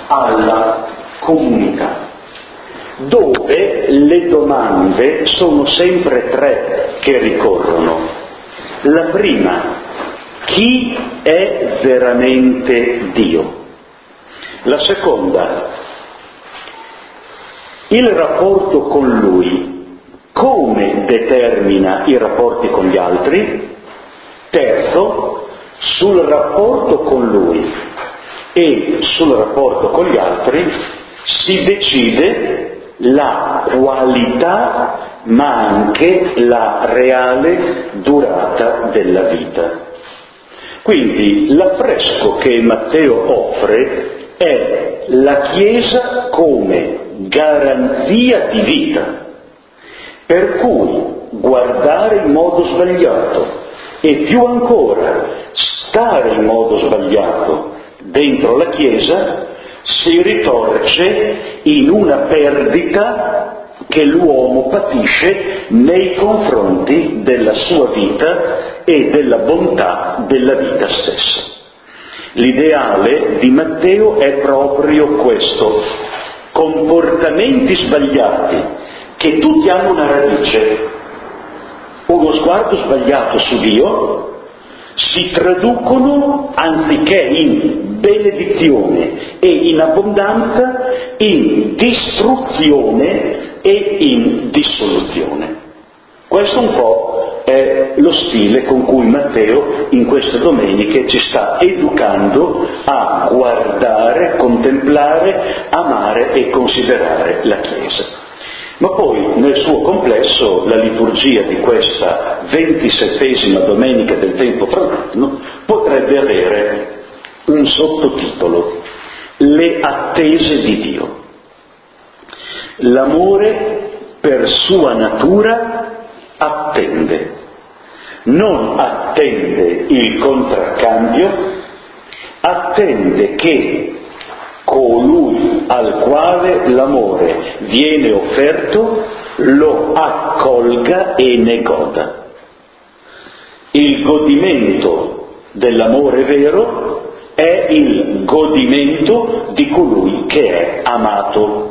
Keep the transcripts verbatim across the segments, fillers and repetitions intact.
alla comunità, dove le domande sono sempre tre che ricorrono. La prima: chi è veramente Dio? La seconda: il rapporto con Lui come determina i rapporti con gli altri? Terzo: sul rapporto con Lui e sul rapporto con gli altri si decide la qualità ma anche la reale durata della vita. Quindi l'affresco che Matteo offre è la Chiesa come garanzia di vita, per cui guardare in modo sbagliato e più ancora stare in modo sbagliato dentro la Chiesa si ritorce in una perdita che l'uomo patisce nei confronti della sua vita e della bontà della vita stessa. L'ideale di Matteo è proprio questo: comportamenti sbagliati che tutti hanno una radice, uno sguardo sbagliato su Dio, si traducono, anziché in benedizione e in abbondanza, in distruzione e in dissoluzione. Questo un po' è lo stile con cui Matteo in queste domeniche ci sta educando a guardare, contemplare, amare e considerare la Chiesa. Ma poi nel suo complesso la liturgia di questa ventisettesima domenica del tempo fraterno potrebbe avere un sottotitolo: le attese di Dio. L'amore per sua natura attende, non attende il contraccambio, attende che colui al quale l'amore viene offerto lo accolga e ne goda. Il godimento dell'amore vero è il godimento di colui che è amato.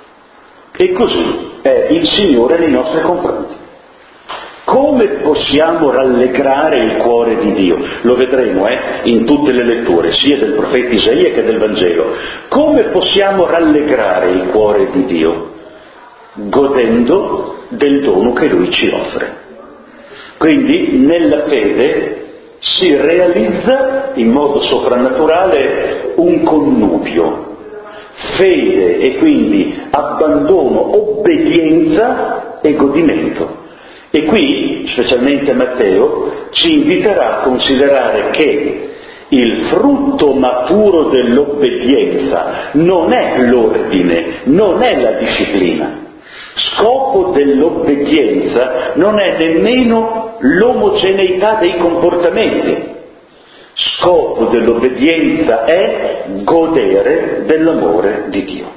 E così è il Signore nei nostri confronti. Come possiamo rallegrare il cuore di Dio? Lo vedremo eh, in tutte le letture, sia del profeta Isaia che del Vangelo. Come possiamo rallegrare il cuore di Dio? Godendo del dono che Lui ci offre. Quindi nella fede si realizza in modo soprannaturale un connubio. Fede e quindi abbandono, obbedienza e godimento. E qui, specialmente Matteo, ci inviterà a considerare che il frutto maturo dell'obbedienza non è l'ordine, non è la disciplina. Scopo dell'obbedienza non è nemmeno l'omogeneità dei comportamenti. Scopo dell'obbedienza è godere dell'amore di Dio.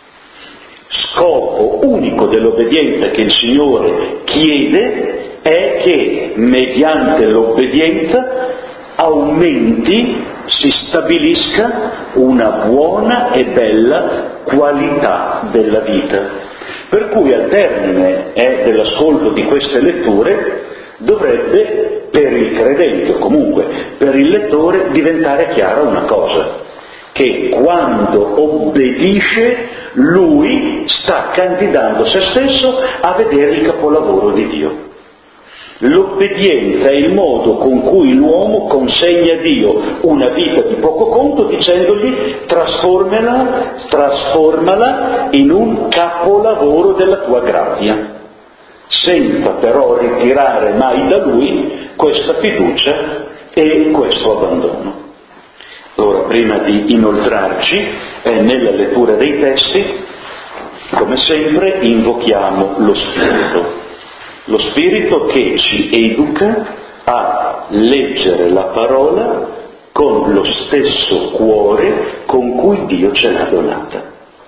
Scopo unico dell'obbedienza che il Signore chiede è che mediante l'obbedienza aumenti, si stabilisca una buona e bella qualità della vita. Per cui al termine eh, dell'ascolto di queste letture dovrebbe per il credente o comunque per il lettore diventare chiara una cosa: che quando obbedisce lui sta candidando se stesso a vedere il capolavoro di Dio. L'obbedienza è il modo con cui l'uomo consegna a Dio una vita di poco conto, dicendogli trasformala, trasformala in un capolavoro della tua grazia, senza però ritirare mai da lui questa fiducia e questo abbandono. Allora, prima di inoltrarci eh, nella lettura dei testi, come sempre invochiamo lo Spirito, lo Spirito che ci educa a leggere la parola con lo stesso cuore con cui Dio ce l'ha donata.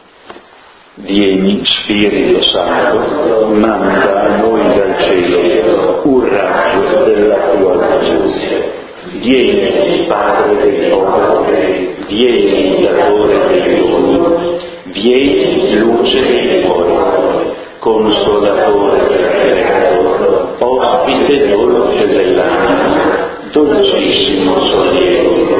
Vieni, Spirito Santo, manda a noi dal cielo un raggio della tua luce. Vieni, Padre dei popoli, vieni, datore dei doni, vieni luce dei cuori, consolatore perfetto, ospite dolce dell'anima, dolcissimo sollievo,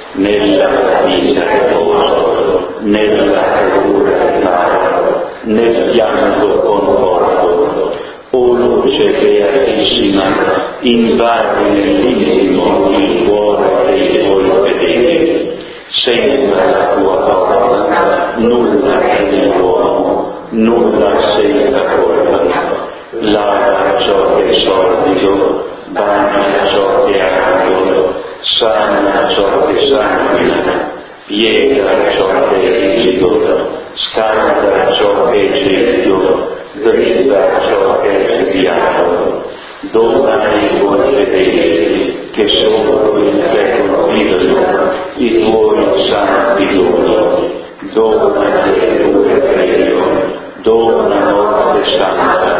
nella vita riposo, nella paura riparo, nel pianto conforto. O luce beatissima, invadi nell'intimo il cuore dei tuoi fedeli, senza la tua porta nulla è dell'uomo, nulla senza colpa. Lava ciò che è sordido, bagna ciò che è arduo, sana ciò che sanguina, piega ciò che è rigido, scalda ciò che è gelido, dritta ciò che è sviato. Dona ai tuoi fedeli che solo in te confidano i tuoi santi doni. Dona le tue preghiere, dona morte santa,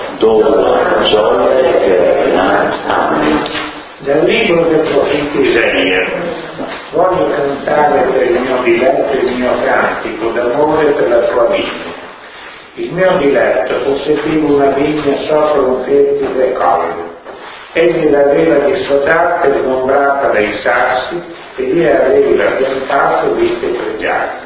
dona gioia eterna. Amen. Dal libro del profeta Isaia: voglio cantare per il mio diletto il mio cantico d'amore per la tua vigna. Il mio diletto possedeva una vigna sopra un fertile colle. Egli l'aveva dissodata e sgombrata dai sassi, e lì aveva piantato vite pregiate.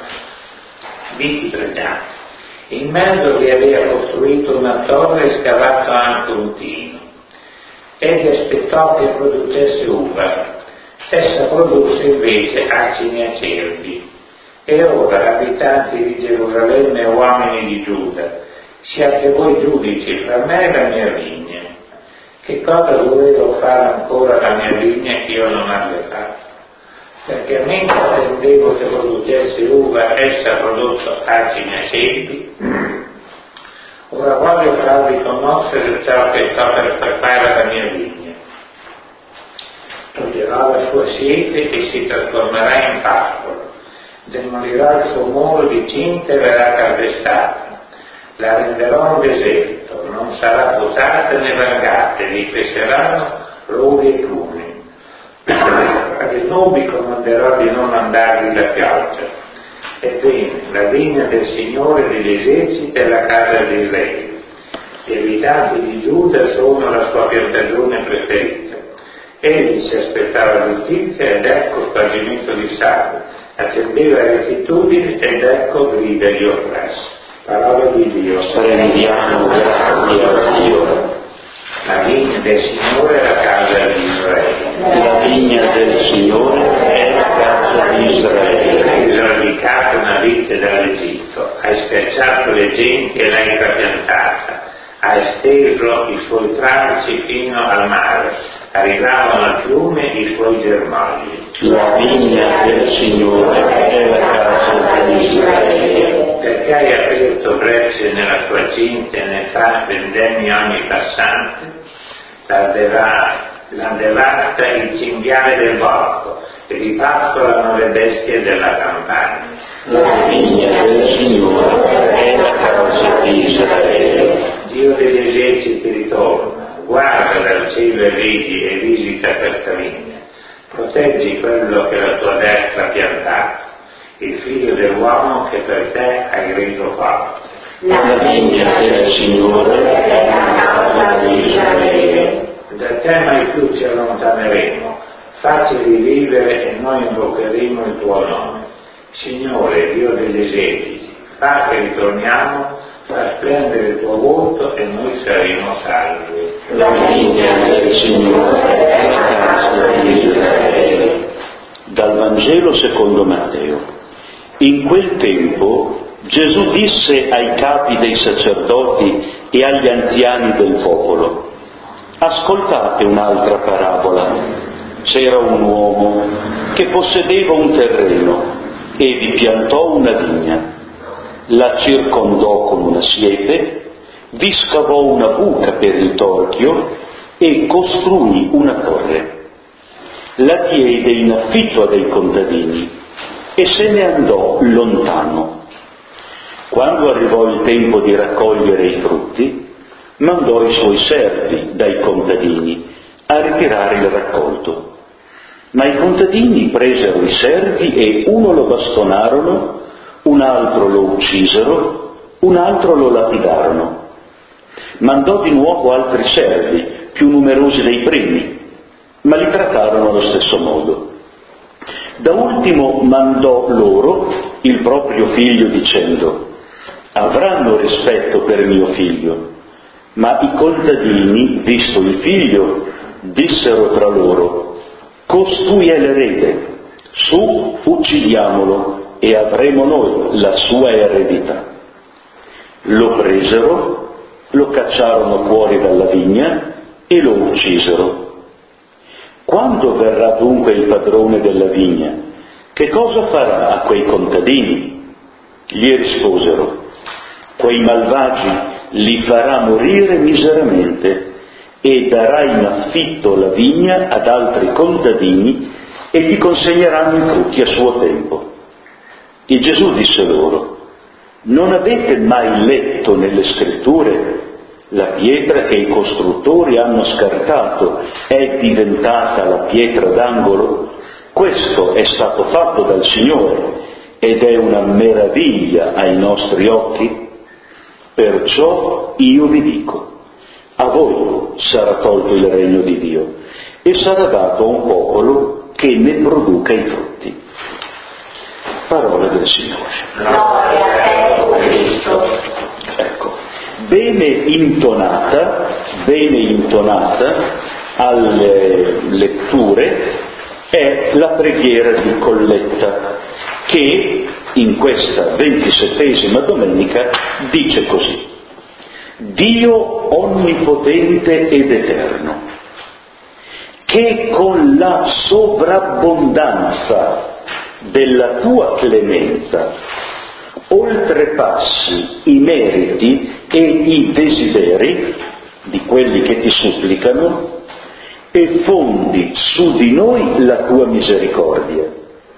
Viti pregiate. In mezzo vi aveva costruito una torre e scavato anche un tino. Egli aspettò che producesse uva. Essa produsse invece acini acerbi. E ora, abitanti di Gerusalemme e uomini di Giuda, siate voi giudici fra me e la mia vigna. Che cosa dovevo fare ancora la mia vigna che io non abbia fatto? Perché mentre attendevo che producesse uva, essa ha prodotto acini acerbi. Ora voglio farvi conoscere ciò che sto per preparare alla mia vigna. Toglierò la sua siepe e si trasformerà in pascolo. Demolirò il suo muro di cinta e verrà calpestata. La renderò un deserto, non sarà potata né vangata, vi cresceranno rovi e pruni. Alle nubi comanderò di non mandarvi la pioggia. Ebbene, la vigna del Signore degli eserciti è la casa di Israele. Gli abitanti di Giuda sono la sua piantagione preferita. Egli si aspettava giustizia ed ecco spargimento di sangue, accendeva rettitudine ed ecco grida di oppressi. Parola di Dio. Rendiamo grazie a Dio. La vigna del Signore è la casa di Israele. La vigna del Signore è la casa di Israele. Hai sradicato una vite dall'Egitto, hai schiacciato le genti e l'hai trapiantata, hai esteso i suoi tralci fino al mare, arrivavano al fiume i suoi germogli. La vigna del Signore è la casa di Israele. Perché hai aperto brecce nella sua cinta e ne fa vendemmi ogni passante? La, deva, la devasta il cinghiale del bosco e vi pascolano le bestie della campagna. La vigna del Signore è la casa di Israele. Dio degli eserciti ritorna, guarda dal cielo e vedi e visita questa vigna. Proteggi quello che la tua destra ha piantato, il figlio dell'uomo che per te hai reso forte. La vigna del Signore è la casa di Israele. Da te mai più ci allontaneremo, facci rivivere e noi invocheremo il tuo nome. Signore, Dio degli eserciti, fa che ritorniamo, fa splendere il tuo volto e noi saremo salvi. La vigna del Signore è la casa di Israele. Dal Vangelo secondo Matteo. In quel tempo Gesù disse ai capi dei sacerdoti e agli anziani del popolo: ascoltate un'altra parabola. C'era un uomo che possedeva un terreno e vi piantò una vigna. La circondò con una siepe, vi scavò una buca per il torchio e costruì una torre. La diede in affitto a dei contadini e se ne andò lontano. Quando arrivò il tempo di raccogliere i frutti, mandò i suoi servi dai contadini a ritirare il raccolto. Ma i contadini presero i servi e uno lo bastonarono, un altro lo uccisero, un altro lo lapidarono. Mandò di nuovo altri servi, più numerosi dei primi, ma li trattarono allo stesso modo. Da ultimo mandò loro il proprio figlio dicendo: avranno rispetto per mio figlio. Ma i contadini, visto il figlio, dissero tra loro: costui è l'erede, su, uccidiamolo e avremo noi la sua eredità. Lo presero, lo cacciarono fuori dalla vigna e lo uccisero. Quando verrà dunque il padrone della vigna, che cosa farà a quei contadini? Gli risposero: quei malvagi li farà morire miseramente e darà in affitto la vigna ad altri contadini e gli consegneranno i frutti a suo tempo. E Gesù disse loro: non avete mai letto nelle scritture: la pietra che i costruttori hanno scartato è diventata la pietra d'angolo? Questo è stato fatto dal Signore ed è una meraviglia ai nostri occhi. Perciò io vi dico: a voi sarà tolto il regno di Dio e sarà dato a un popolo che ne produca i frutti. Parola del Signore. Gloria a te, Cristo. Ecco, bene intonata, bene intonata alle letture è la preghiera di Colletta, che in questa ventisettesima domenica dice così: Dio onnipotente ed eterno, che con la sovrabbondanza della tua clemenza oltrepassi i meriti e i desideri di quelli che ti supplicano e fondi su di noi la tua misericordia,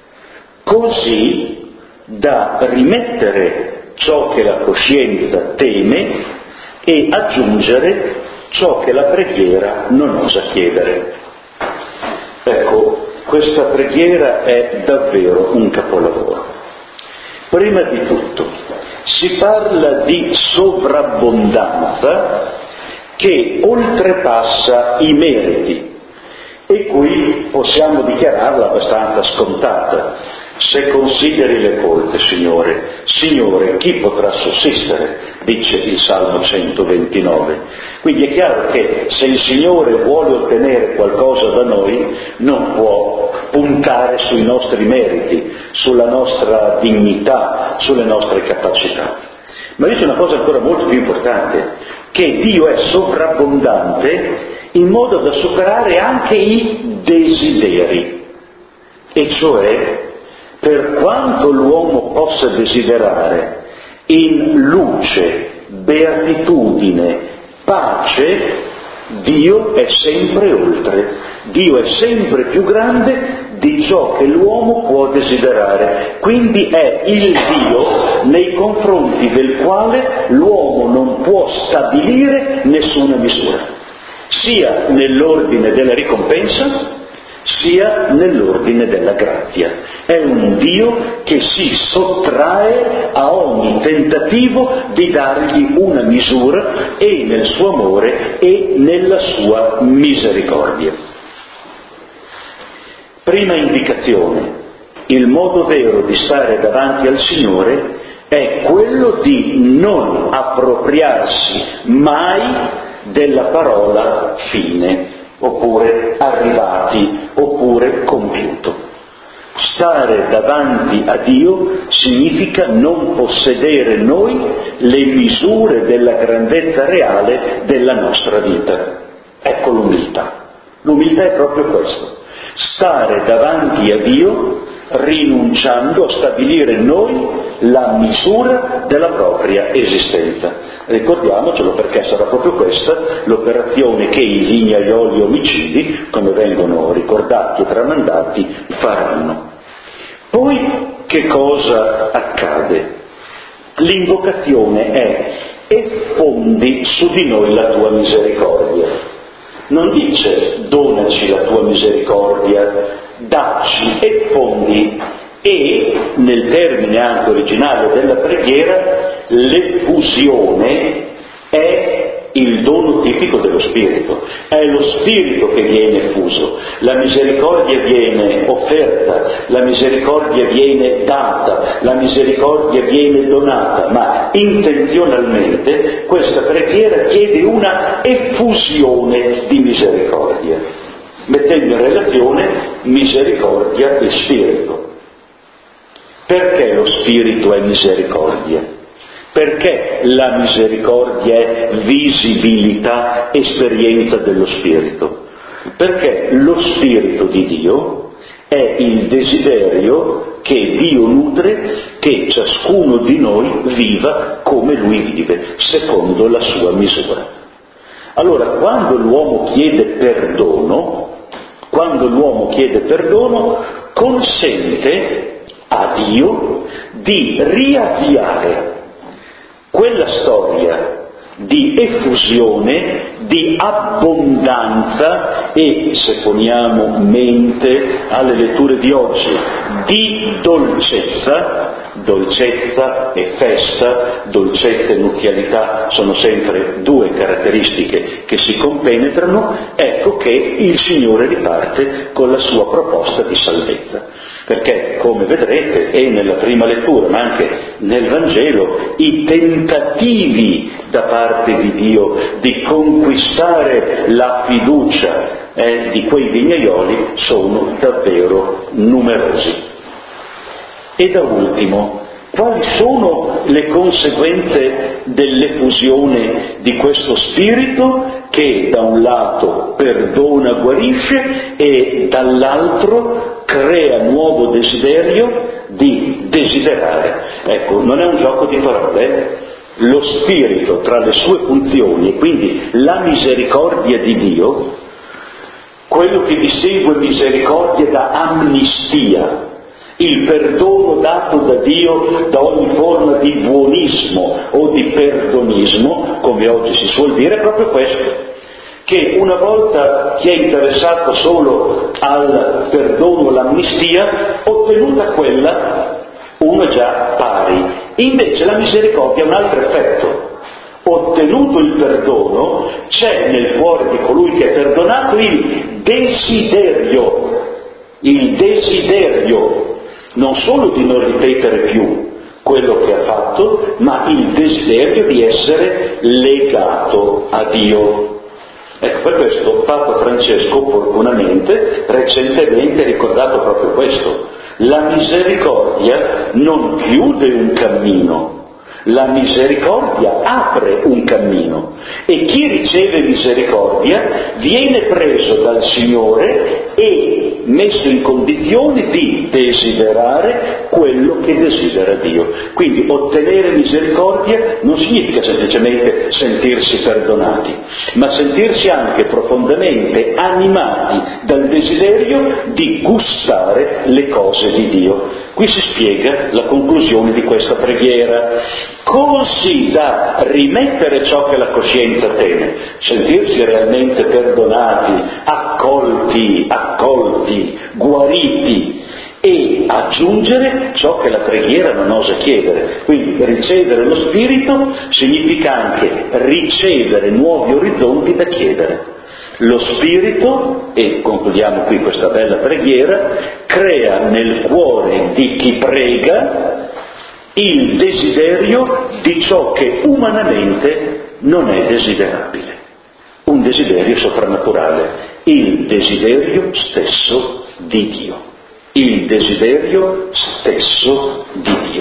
così da rimettere ciò che la coscienza teme e aggiungere ciò che la preghiera non osa chiedere. Ecco, questa preghiera è davvero un capolavoro. Prima di tutto, si parla di sovrabbondanza che oltrepassa i meriti, e qui possiamo dichiararla abbastanza scontata. Se consideri le colpe, Signore, Signore, chi potrà sussistere? Dice il Salmo centoventinove. Quindi è chiaro che se il Signore vuole ottenere qualcosa da noi, non può puntare sui nostri meriti, sulla nostra dignità, sulle nostre capacità. Ma dice una cosa ancora molto più importante, che Dio è sovrabbondante in modo da superare anche i desideri, e cioè, per quanto l'uomo possa desiderare in luce, beatitudine, pace, Dio è sempre oltre, Dio è sempre più grande di ciò che l'uomo può desiderare, quindi è il Dio nei confronti del quale l'uomo non può stabilire nessuna misura, sia nell'ordine della ricompensa, sia nell'ordine della grazia. È un Dio che si sottrae a ogni tentativo di dargli una misura e nel suo amore e nella sua misericordia. Prima indicazione: il modo vero di stare davanti al Signore è quello di non appropriarsi mai della parola fine, oppure arrivati, oppure compiuto. Stare davanti a Dio significa non possedere noi le misure della grandezza reale della nostra vita. Ecco l'umiltà. L'umiltà è proprio questo: stare davanti a Dio rinunciando a stabilire noi la misura della propria esistenza. Ricordiamocelo, perché sarà proprio questa l'operazione che i vignaioli omicidi, come vengono ricordati e tramandati, faranno. Poi che cosa accade? L'invocazione è: effondi su di noi la tua misericordia. Non dice donaci la tua misericordia, dacci, effondi, E nel termine anche originale della preghiera, l'effusione è il dono tipico dello Spirito, è lo Spirito che viene effuso, la misericordia viene offerta, la misericordia viene data, la misericordia viene donata, ma intenzionalmente questa preghiera chiede una effusione di misericordia, mettendo in relazione misericordia e Spirito. Perché lo Spirito è misericordia? Perché la misericordia è visibilità, esperienza dello Spirito? Perché lo Spirito di Dio è il desiderio che Dio nutre che ciascuno di noi viva come Lui vive, secondo la sua misura. Allora, quando l'uomo chiede perdono, quando l'uomo chiede perdono, consente a Dio di riavviare quella storia di effusione, di abbondanza e, se poniamo mente alle letture di oggi, di dolcezza. Dolcezza e festa, dolcezza e nuzialità sono sempre due caratteristiche che si compenetrano. Ecco che il Signore riparte con la sua proposta di salvezza, perché, come vedrete, e nella prima lettura ma anche nel Vangelo, i tentativi da parte di Dio di conquistare la fiducia eh, di quei vignaioli sono davvero numerosi. E da ultimo, quali sono le conseguenze dell'effusione di questo Spirito che da un lato perdona, guarisce e dall'altro crea nuovo desiderio di desiderare? Ecco, non è un gioco di parole, eh? Lo Spirito tra le sue funzioni, e quindi la misericordia di Dio, quello che vi segue misericordia da amnistia, il perdono dato da Dio da ogni forma di buonismo o di perdonismo, come oggi si suol dire, è proprio questo, che una volta chi è interessato solo al perdono, l'amnistia, ottenuta quella, uno è già pari. Invece la misericordia ha un altro effetto. Ottenuto il perdono, c'è nel cuore di colui che è perdonato il desiderio, il desiderio non solo di non ripetere più quello che ha fatto, ma il desiderio di essere legato a Dio. Ecco, per questo Papa Francesco opportunamente, recentemente, ha ricordato proprio questo. La misericordia non chiude un cammino, la misericordia apre un cammino, e chi riceve misericordia viene preso dal Signore e messo in condizione di desiderare quello che desidera Dio. Quindi ottenere misericordia non significa semplicemente sentirsi perdonati, ma sentirsi anche profondamente animati dal desiderio di gustare le cose di Dio. Qui si spiega la conclusione di questa preghiera, così da rimettere ciò che la coscienza teme, sentirsi realmente perdonati, accolti, accolti, guariti, e aggiungere ciò che la preghiera non osa chiedere. Quindi ricevere lo Spirito significa anche ricevere nuovi orizzonti da chiedere. Lo Spirito, e concludiamo qui questa bella preghiera, crea nel cuore di chi prega il desiderio di ciò che umanamente non è desiderabile. Un desiderio soprannaturale, il desiderio stesso di Dio. Il desiderio stesso di Dio.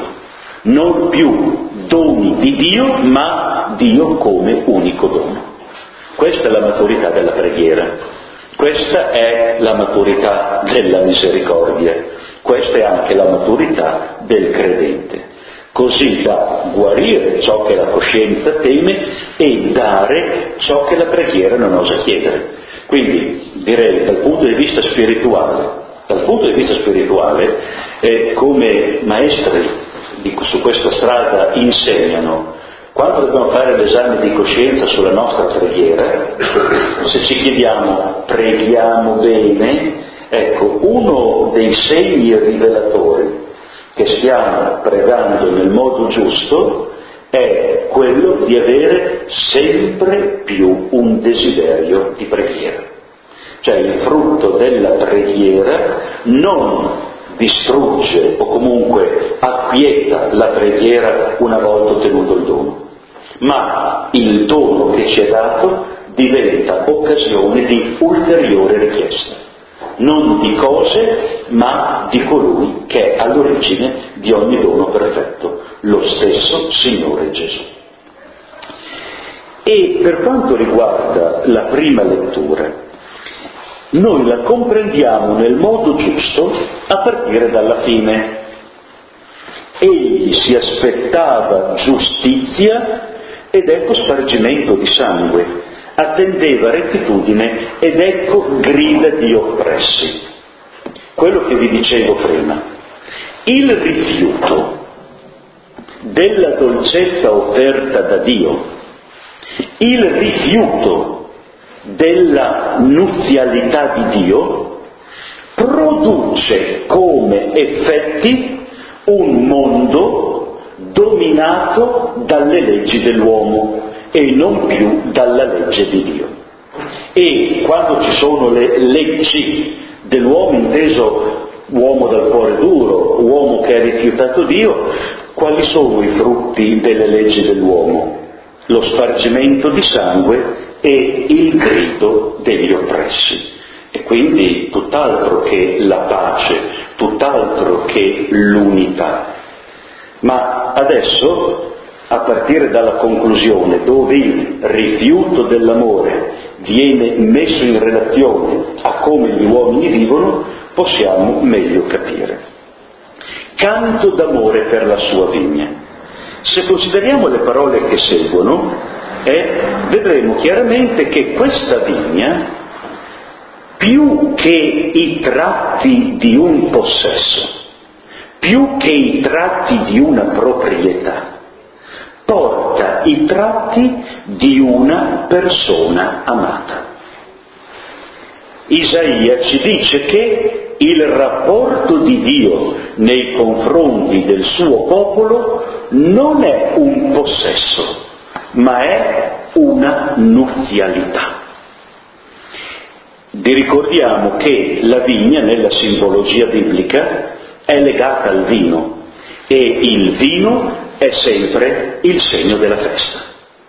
Non più doni di Dio, ma Dio come unico dono. Questa è la maturità della preghiera, questa è la maturità della misericordia, questa è anche la maturità del credente, così da guarire ciò che la coscienza teme e dare ciò che la preghiera non osa chiedere. Quindi direi dal punto di vista spirituale, dal punto di vista spirituale, eh, come maestri di, su questa strada insegnano, quando dobbiamo fare l'esame di coscienza sulla nostra preghiera, se ci chiediamo preghiamo bene, ecco, uno dei segni rivelatori che stiamo pregando nel modo giusto è quello di avere sempre più un desiderio di preghiera. Cioè il frutto della preghiera non distrugge o comunque acquieta la preghiera una volta ottenuto il dono, ma il dono che ci è dato diventa occasione di ulteriore richiesta. Non di cose, ma di colui che è all'origine di ogni dono perfetto, lo stesso Signore Gesù. E per quanto riguarda la prima lettura, noi la comprendiamo nel modo giusto a partire dalla fine. Egli si aspettava giustizia ed ecco spargimento di sangue. Attendeva rettitudine ed ecco grida di oppressi. Quello che vi dicevo prima, il rifiuto della dolcezza offerta da Dio, il rifiuto della nuzialità di Dio produce come effetti un mondo dominato dalle leggi dell'uomo e non più dalla legge di Dio. E quando ci sono le leggi dell'uomo, inteso uomo dal cuore duro, uomo che ha rifiutato Dio, quali sono i frutti delle leggi dell'uomo? Lo spargimento di sangue e il grido degli oppressi. E quindi tutt'altro che la pace, tutt'altro che l'unità. Ma adesso, a partire dalla conclusione, dove il rifiuto dell'amore viene messo in relazione a come gli uomini vivono, possiamo meglio capire. Canto d'amore per la sua vigna. Se consideriamo le parole che seguono, eh, vedremo chiaramente che questa vigna, più che i tratti di un possesso, più che i tratti di una proprietà, porta i tratti di una persona amata. Isaia ci dice che il rapporto di Dio nei confronti del suo popolo non è un possesso, ma è una nuzialità. Vi ricordiamo che la vigna nella simbologia biblica è legata al vino e il vino è sempre il segno della festa.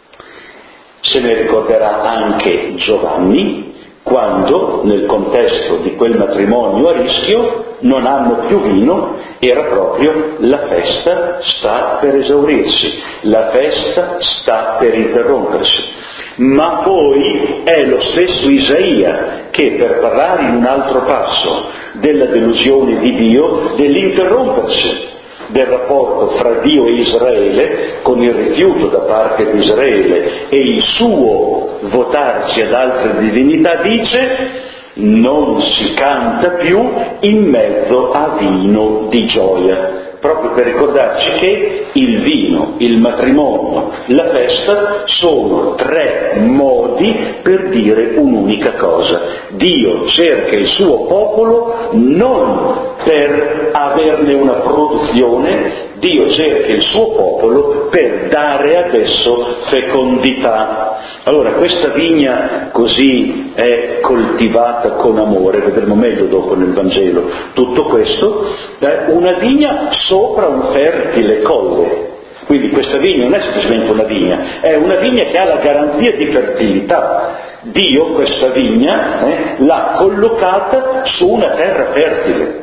Se ne ricorderà anche Giovanni quando, nel contesto di quel matrimonio a rischio, non hanno più vino, era proprio la festa sta per esaurirsi, la festa sta per interrompersi. Ma poi è lo stesso Isaia che, per parlare in un altro passo della delusione di Dio, dell'interrompersi del rapporto fra Dio e Israele, con il rifiuto da parte di Israele e il suo votarsi ad altre divinità, dice: non si canta più in mezzo a vino di gioia. Proprio per ricordarci che il vino, il matrimonio, la festa sono tre modi per dire un'unica cosa. Dio cerca il suo popolo non per averne una produzione, Dio cerca il suo popolo per dare ad esso fecondità. Allora, questa vigna così è coltivata con amore, vedremo meglio dopo nel Vangelo tutto questo, è una vigna sopra un fertile colle. Quindi questa vigna non è semplicemente una vigna, è una vigna che ha la garanzia di fertilità. Dio questa vigna eh, l'ha collocata su una terra fertile,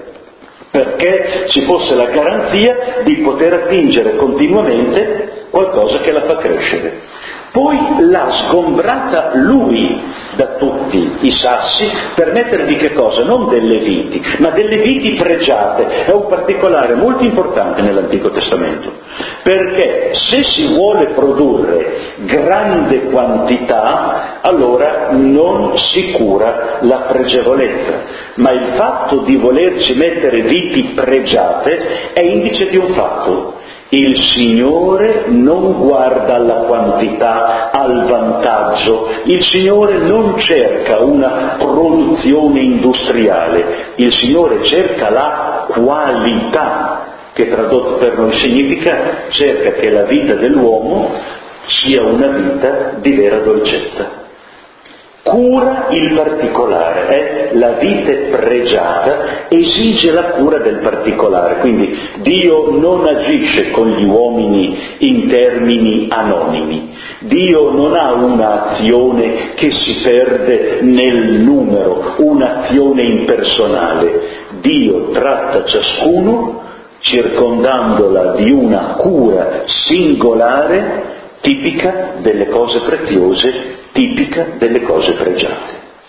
perché ci fosse la garanzia di poter attingere continuamente qualcosa che la fa crescere. Poi l'ha sgombrata lui da tutti i sassi per mettervi che cosa? Non delle viti, ma delle viti pregiate. È un particolare molto importante nell'Antico Testamento, perché se si vuole produrre grande quantità, allora non si cura la pregevolezza, ma il fatto di volerci mettere viti pregiate è indice di un fatto: il Signore non guarda alla quantità, al vantaggio, il Signore non cerca una produzione industriale, il Signore cerca la qualità che tradotto per noi significa cerca che la vita dell'uomo sia una vita di vera dolcezza. Cura il particolare, eh? La vite pregiata esige la cura del particolare, quindi Dio non agisce con gli uomini in termini anonimi, Dio non ha un'azione che si perde nel numero, un'azione impersonale, Dio tratta ciascuno circondandola di una cura singolare tipica delle cose preziose, tipica delle cose pregiate.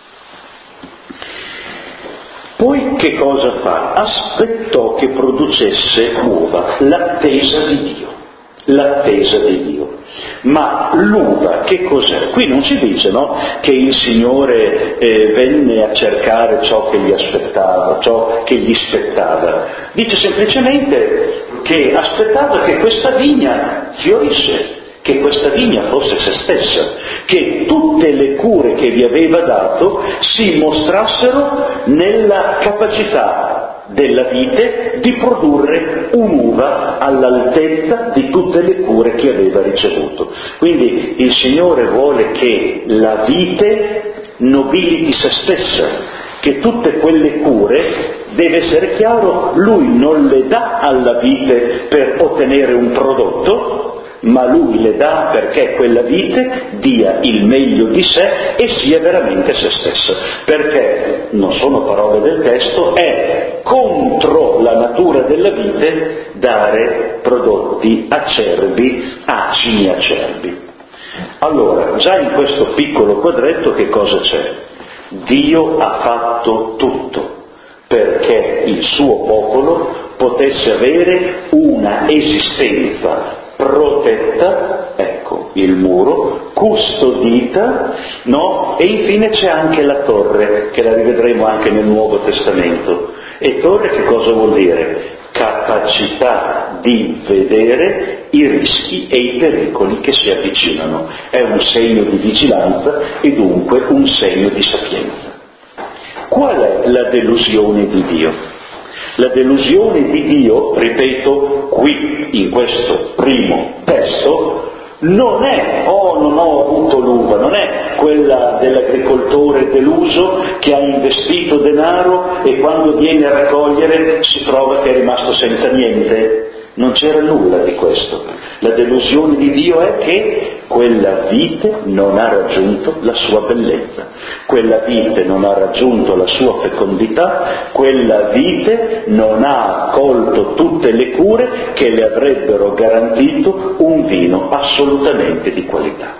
Poi che cosa fa? Aspettò che producesse uva, l'attesa di Dio, l'attesa di Dio. Ma l'uva che cos'è? Qui non si dice, no, che il Signore eh, venne a cercare ciò che gli aspettava, ciò che gli spettava. Dice semplicemente che aspettava che questa vigna fiorisse, che questa vigna fosse se stessa, che tutte le cure che vi aveva dato si mostrassero nella capacità della vite di produrre un'uva all'altezza di tutte le cure che aveva ricevuto. Quindi il Signore vuole che la vite nobiliti se stessa, che tutte quelle cure, deve essere chiaro, Lui non le dà alla vite per ottenere un prodotto, ma Lui le dà perché quella vite dia il meglio di sé e sia veramente se stessa, perché, non sono parole del testo, è contro la natura della vite dare prodotti acerbi, acini acerbi. Allora, già in questo piccolo quadretto che cosa c'è? Dio ha fatto tutto perché il suo popolo potesse avere una esistenza protetta, ecco il muro, custodita, no? E infine c'è anche la torre, che la rivedremo anche nel Nuovo Testamento. E torre che cosa vuol dire? Capacità di vedere i rischi e i pericoli che si avvicinano. È un segno di vigilanza e dunque un segno di sapienza. Qual è la delusione di Dio? La delusione di Dio, ripeto, qui in questo primo testo, non è oh non ho avuto l'uva, non è quella dell'agricoltore deluso che ha investito denaro e quando viene a raccogliere si trova che è rimasto senza niente. Non c'era nulla di questo. La delusione di Dio è che quella vite non ha raggiunto la sua bellezza, quella vite non ha raggiunto la sua fecondità, quella vite non ha accolto tutte le cure che le avrebbero garantito un vino assolutamente di qualità.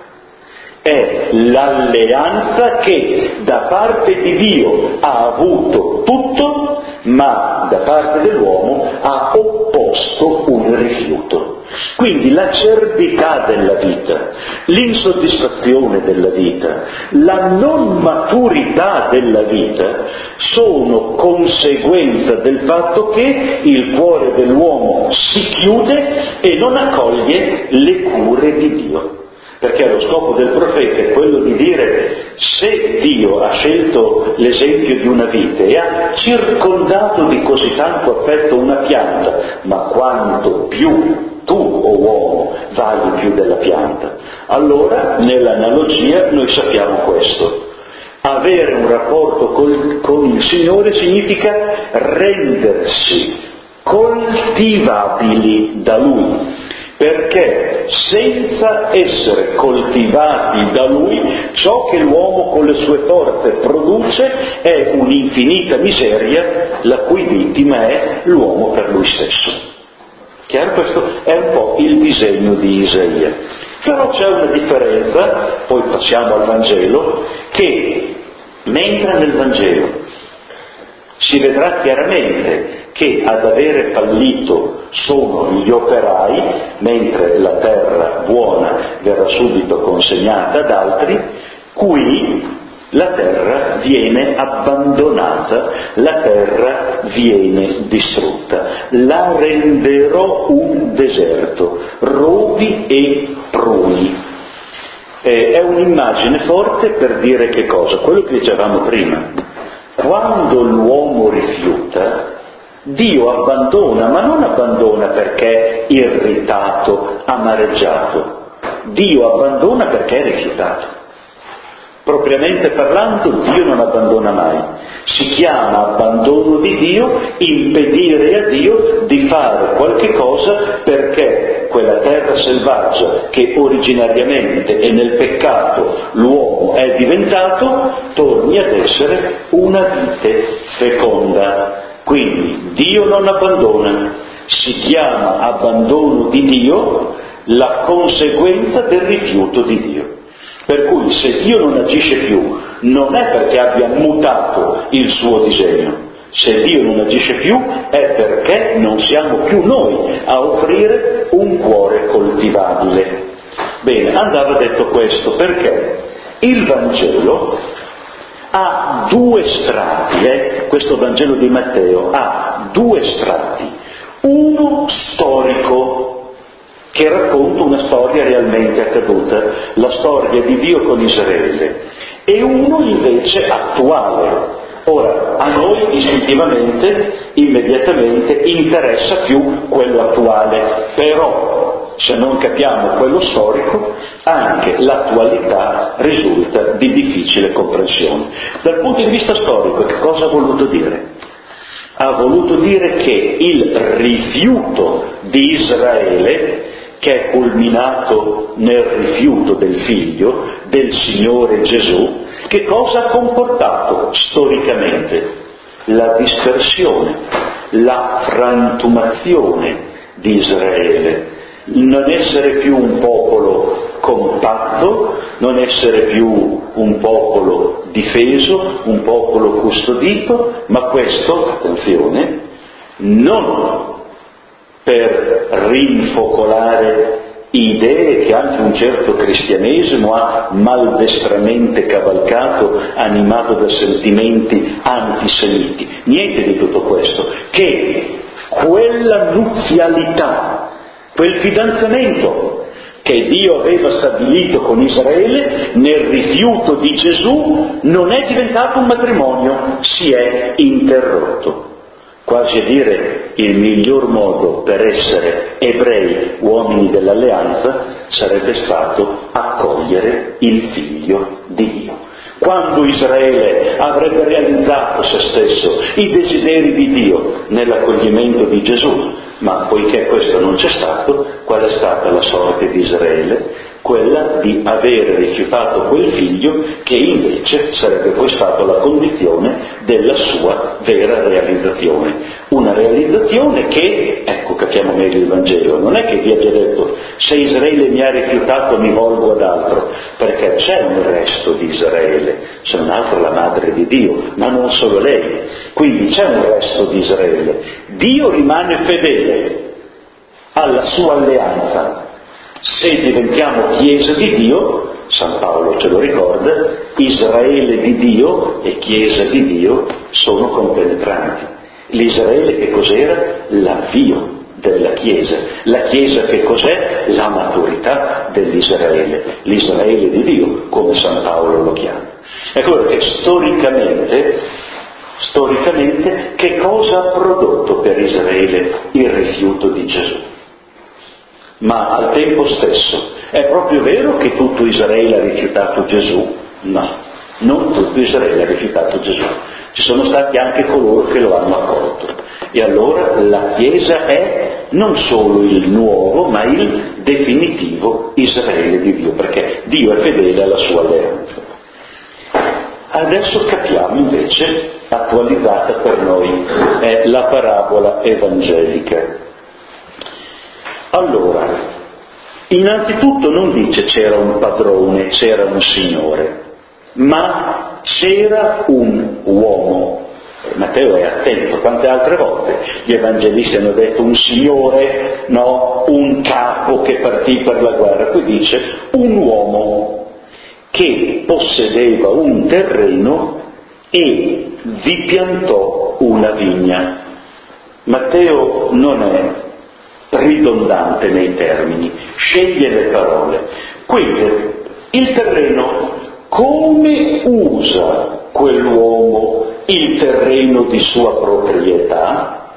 È l'alleanza che da parte di Dio ha avuto tutto, ma da parte dell'uomo ha opposto un rifiuto. Quindi l'acerbità della vita, l'insoddisfazione della vita, la non maturità della vita sono conseguenza del fatto che il cuore dell'uomo si chiude e non accoglie le cure di Dio. Perché lo scopo del profeta è quello di dire: se Dio ha scelto l'esempio di una vite e ha circondato di così tanto affetto una pianta, ma quanto più tu, o uomo, vali più della pianta. Allora, nell'analogia, noi sappiamo questo. Avere un rapporto col, con il Signore significa rendersi coltivabili da Lui. Perché senza essere coltivati da Lui, ciò che l'uomo con le sue forze produce è un'infinita miseria, la cui vittima è l'uomo per lui stesso. Chiaro? Questo è un po' il disegno di Isaia. Però c'è una differenza, poi passiamo al Vangelo, che mentre nel Vangelo si vedrà chiaramente che ad avere fallito sono gli operai, mentre la terra buona verrà subito consegnata ad altri, qui la terra viene abbandonata, la terra viene distrutta. La renderò un deserto, rovi e pruni. Eh, è un'immagine forte per dire che cosa? Quello che dicevamo prima. Quando l'uomo rifiuta, Dio abbandona, ma non abbandona perché è irritato, amareggiato. Dio abbandona perché è rifiutato. Propriamente parlando, Dio non abbandona mai. Si chiama abbandono di Dio impedire a Dio di fare qualche cosa perché quella terra selvaggia che originariamente e nel peccato l'uomo è diventato, torni ad essere una vite feconda. Quindi Dio non abbandona, si chiama abbandono di Dio la conseguenza del rifiuto di Dio. Per cui se Dio non agisce più, non è perché abbia mutato il suo disegno. Se Dio non agisce più è perché non siamo più noi a offrire un cuore coltivabile. Bene, andava detto questo perché il Vangelo ha due strati, eh? Questo Vangelo di Matteo ha due strati. Uno storico, che racconta una storia realmente accaduta, la storia di Dio con Israele, e uno invece attuale. Ora, a noi istintivamente, immediatamente, interessa più quello attuale, però se non capiamo quello storico, anche l'attualità risulta di difficile comprensione. Dal punto di vista storico, che cosa ha voluto dire? Ha voluto dire che il rifiuto di Israele, che è culminato nel rifiuto del figlio, del Signore Gesù, che cosa ha comportato storicamente? La dispersione, la frantumazione di Israele, non essere più un popolo compatto, non essere più un popolo difeso, un popolo custodito, ma questo, attenzione, non per rinfocolare idee che anche un certo cristianesimo ha maldestramente cavalcato, animato da sentimenti antisemiti. Niente di tutto questo, che quella nuzialità, quel fidanzamento che Dio aveva stabilito con Israele, nel rifiuto di Gesù non è diventato un matrimonio, si è interrotto. Quasi a dire, il miglior modo per essere ebrei, uomini dell'alleanza, sarebbe stato accogliere il figlio di Dio. Quando Israele avrebbe realizzato se stesso i desideri di Dio nell'accoglimento di Gesù, ma poiché questo non c'è stato, qual è stata la sorte di Israele? Quella di avere rifiutato quel figlio che invece sarebbe poi stata la condizione della sua vera realizzazione. Una realizzazione che, ecco, capiamo meglio il Vangelo, non è che Dio abbia detto se Israele mi ha rifiutato mi volgo ad altro, perché c'è un resto di Israele, se non altro la madre di Dio, ma non solo lei, quindi c'è un resto di Israele. Dio rimane fedele alla sua alleanza. Se diventiamo Chiesa di Dio, San Paolo ce lo ricorda, Israele di Dio e Chiesa di Dio sono compenetranti. L'Israele che cos'era? L'avvio della Chiesa. La Chiesa che cos'è? La maturità dell'Israele. L'Israele di Dio, come San Paolo lo chiama. Ecco che storicamente, storicamente che cosa ha prodotto per Israele il rifiuto di Gesù? Ma al tempo stesso, è proprio vero che tutto Israele ha rifiutato Gesù? No, non tutto Israele ha rifiutato Gesù. Ci sono stati anche coloro che lo hanno accolto. E allora la Chiesa è non solo il nuovo, ma il definitivo Israele di Dio, perché Dio è fedele alla sua alleanza. Adesso capiamo invece, attualizzata per noi, è la parabola evangelica. Allora, innanzitutto non dice c'era un padrone, c'era un signore, ma c'era un uomo. Matteo è attento, quante altre volte gli evangelisti hanno detto un signore, no, un capo che partì per la guerra, qui dice un uomo che possedeva un terreno e vi piantò una vigna. Matteo non è ridondante nei termini, sceglie le parole. Quindi il terreno, come usa quell'uomo il terreno di sua proprietà?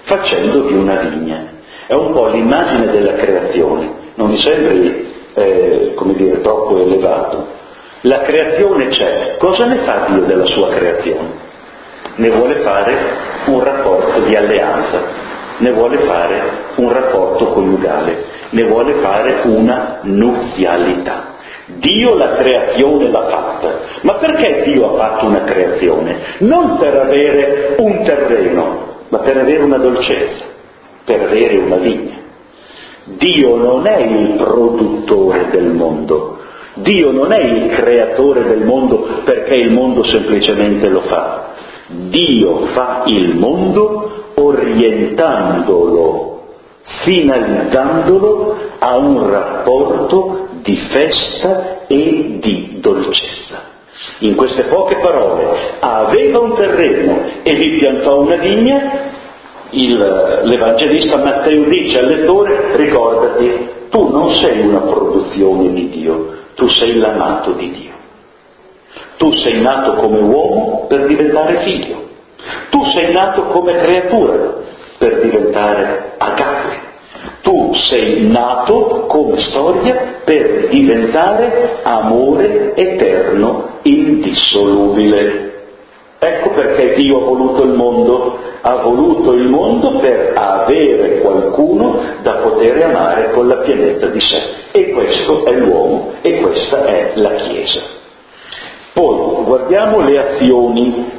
facendovi una vigna. È un po' l'immagine della creazione, non mi sembri, eh, come dire, troppo elevato. La creazione c'è, cosa ne fa Dio della sua creazione? Ne vuole fare un rapporto di alleanza, ne vuole fare un rapporto coniugale, ne vuole fare una nuzialità. Dio la creazione l'ha fatta, ma perché Dio ha fatto una creazione? Non per avere un terreno, ma per avere una dolcezza, per avere una vigna. Dio non è il produttore del mondo, Dio non è il creatore del mondo perché il mondo semplicemente lo fa. Dio fa il mondo orientandolo, finalizzandolo a un rapporto di festa e di dolcezza. In queste poche parole, aveva un terreno e vi piantò una vigna. Il, l'Evangelista Matteo dice al lettore: ricordati, tu non sei una produzione di Dio, tu sei l'amato di Dio. Tu sei nato come uomo per diventare figlio, tu sei nato come creatura per diventare agape, tu sei nato come storia per diventare amore eterno, indissolubile. Ecco perché Dio ha voluto il mondo, ha voluto il mondo per avere qualcuno da poter amare con la pienezza di sé. E questo è l'uomo e questa è la Chiesa. Poi guardiamo le azioni.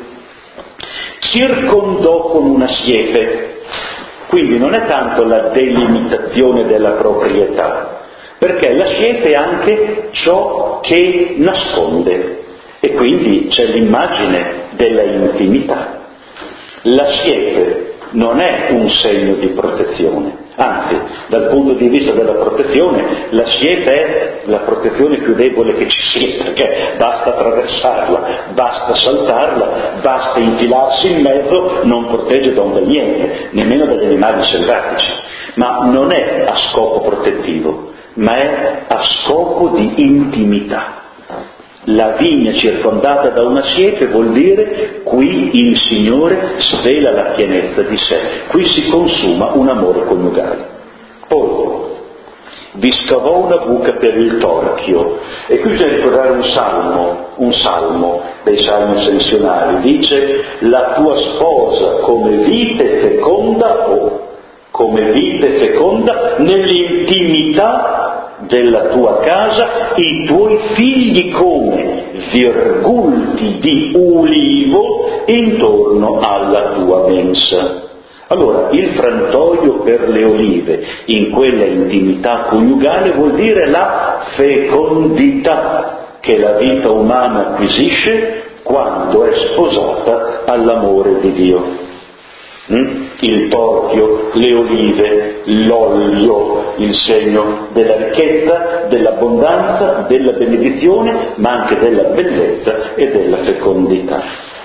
Circondò con una siepe, quindi non è tanto la delimitazione della proprietà, perché la siepe è anche ciò che nasconde e quindi c'è l'immagine della intimità. La siepe non è un segno di protezione, anzi, dal punto di vista della protezione, la siepe è la protezione più debole che ci sia, perché basta attraversarla, basta saltarla, basta infilarsi in mezzo, non protegge da un bel niente, nemmeno dagli animali selvatici, ma non è a scopo protettivo, ma è a scopo di intimità. La vigna circondata da una siepe vuol dire qui il Signore svela la pienezza di sé, qui si consuma un amore coniugale. Poi vi scavò una buca per il torchio, e qui bisogna ricordare un salmo, un salmo dei salmi ascensionali, dice: la tua sposa come vite feconda o come vite feconda nell'intimità della tua casa, i tuoi figli come virgulti di ulivo intorno alla tua mensa. Allora, il frantoio per le olive in quella intimità coniugale vuol dire la fecondità che la vita umana acquisisce quando è sposata all'amore di Dio. Il torchio, le olive, l'olio, il segno della ricchezza, dell'abbondanza, della benedizione, ma anche della bellezza e della fecondità.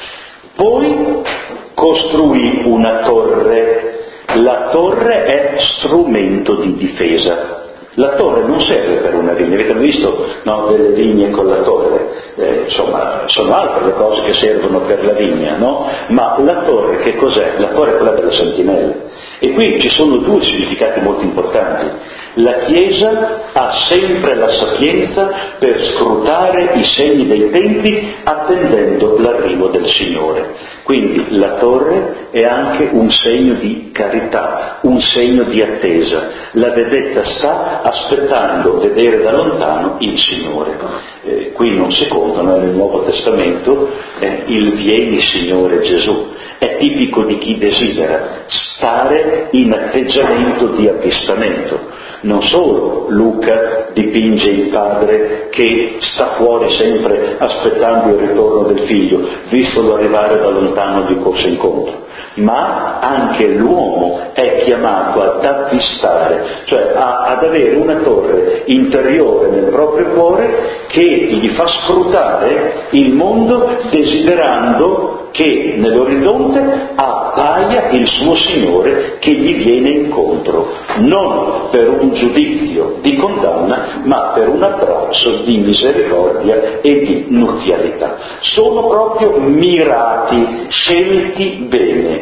Poi costruì una torre. La torre è strumento di difesa. La torre non serve per una vigna, avete visto no, delle vigne con la torre? Eh, insomma, sono altre le cose che servono per la vigna, no? Ma la torre che cos'è? La torre è quella della sentinella. E qui ci sono due significati molto importanti. La Chiesa ha sempre la sapienza per scrutare i segni dei tempi attendendo l'arrivo del Signore. Quindi la torre è anche un segno di carità, un segno di attesa. La vedetta sta aspettando vedere da lontano il Signore. Eh, qui non si contano nel Nuovo Testamento eh, il vieni Signore Gesù. È tipico di chi desidera stare in atteggiamento di avvistamento. Non solo Luca dipinge il padre che sta fuori sempre aspettando il ritorno del figlio, vistolo arrivare da lontano di corsa incontro, ma anche l'uomo è chiamato ad avvistare, cioè a, ad avere una torre interiore nel proprio cuore che gli fa scrutare il mondo desiderando che nell'orizzonte appaia il suo Signore che gli viene incontro, non per un giudizio di condanna, ma per un abbraccio di misericordia e di nuzialità. Sono proprio mirati, scelti bene.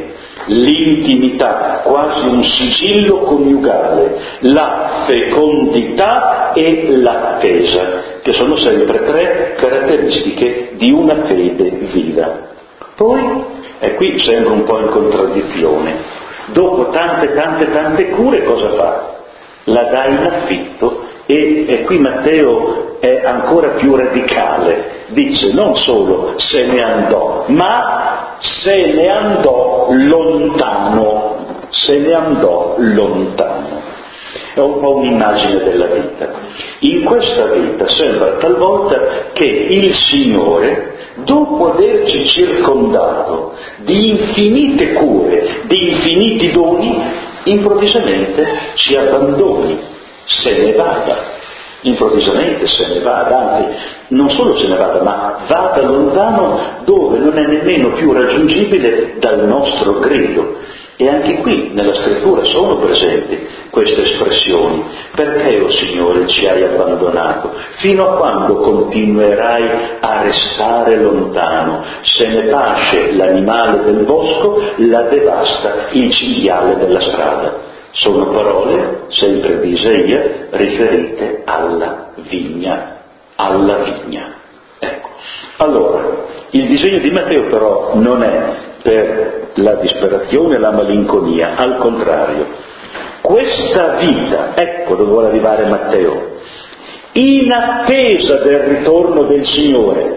l'intimità, quasi un sigillo coniugale, la fecondità e l'attesa, che sono sempre tre caratteristiche di una fede viva. Poi, e qui sembra un po' in contraddizione, dopo tante tante tante cure cosa fa? La dà in affitto e, e qui Matteo è ancora più radicale, dice non solo se ne andò, ma se ne andò lontano, se ne andò lontano. È un po' un'immagine della vita. In questa vita sembra talvolta che il Signore, dopo averci circondato di infinite cure, di infiniti doni, improvvisamente ci abbandoni, se ne vada. Improvvisamente se ne vada, anzi non solo se ne vada, ma vada lontano dove non è nemmeno più raggiungibile dal nostro grido. E anche qui nella scrittura sono presenti queste espressioni. Perché, o Signore, ci hai abbandonato? Fino a quando continuerai a restare lontano? Se ne pasce l'animale del bosco, la devasta il cinghiale della strada. Sono parole, sempre di Isaia, riferite alla vigna, alla vigna. Ecco. Allora, il disegno di Matteo però non è per la disperazione e la malinconia, al contrario. Questa vita, ecco dove vuole arrivare Matteo, in attesa del ritorno del Signore,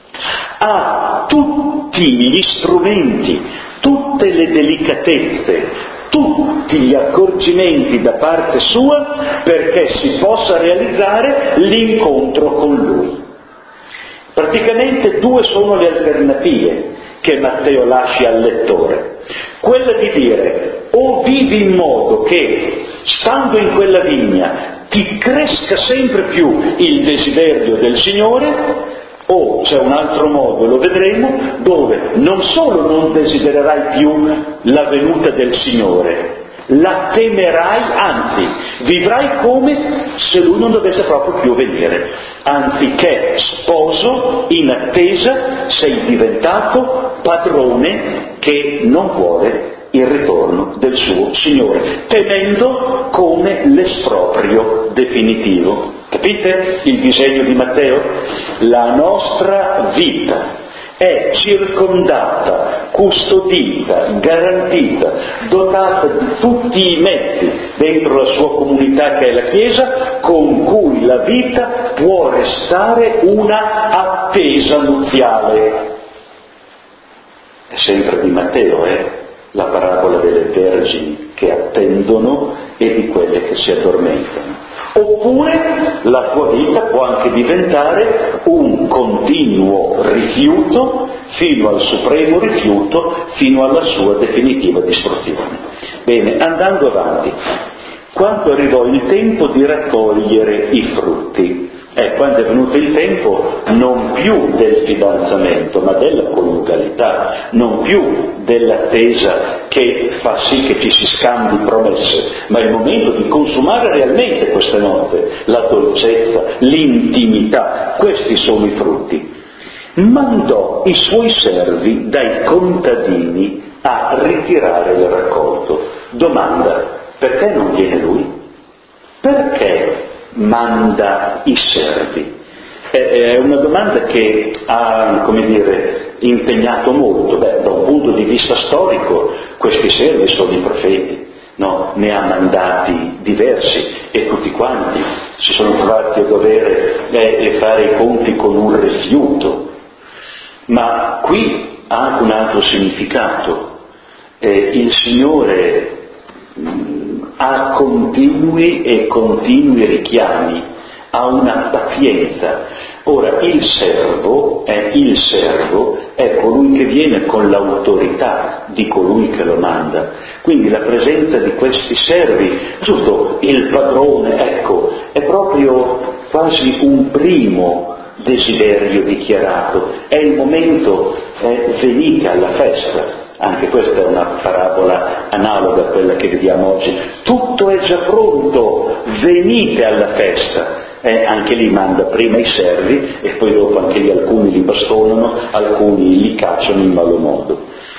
ha tutti gli strumenti, tutte le delicatezze, tutti gli accorgimenti da parte sua perché si possa realizzare l'incontro con Lui. Praticamente due sono le alternative che Matteo lascia al lettore. Quella di dire: o vivi in modo che, stando in quella vigna, ti cresca sempre più il desiderio del Signore, o c'è un altro modo, lo vedremo, dove non solo non desidererai più la venuta del Signore, la temerai, anzi, vivrai come se Lui non dovesse proprio più venire. Anziché sposo in attesa, sei diventato padrone che non vuole il ritorno del suo Signore, temendo come l'esproprio definitivo. Capite il disegno di Matteo? La nostra vita è circondata, custodita, garantita, dotata di tutti i mezzi dentro la sua comunità che è la Chiesa, con cui la vita può restare una attesa nuziale. È sempre di Matteo, eh? La parabola delle vergini che attendono e di quelle che si addormentano. Oppure la tua vita può anche diventare un continuo rifiuto fino al supremo rifiuto, fino alla sua definitiva distruzione. Bene, andando avanti, quando arrivò il tempo di raccogliere i frutti, eh, quando è venuto il tempo non più del fidanzamento, ma della coniugalità, non più dell'attesa che fa sì che ci si scambi promesse, ma è il momento di consumare realmente queste notte, la dolcezza, l'intimità. Questi sono i frutti. Mandò i suoi servi dai contadini a ritirare il raccolto. Domanda: perché non viene lui? Perché manda i servi? È una domanda che ha, come dire, impegnato molto. Beh, da un punto di vista storico, questi servi sono i profeti, no? Ne ha mandati diversi e tutti quanti si sono trovati a dover eh, fare i conti con un rifiuto. Ma qui ha anche un altro significato. Eh, il Signore mh, ha continui e continui richiami, ha una pazienza. Ora, il servo è il servo, è colui che viene con l'autorità di colui che lo manda. Quindi la presenza di questi servi, giusto, il padrone, ecco, è proprio quasi un primo desiderio dichiarato. È il momento, eh, venite alla festa. Anche questa è una parabola analoga a quella che vediamo oggi. Tutto è già pronto, venite alla festa. Eh, anche lì manda prima i servi e poi dopo anche lì alcuni li bastonano, alcuni li cacciano in malo modo.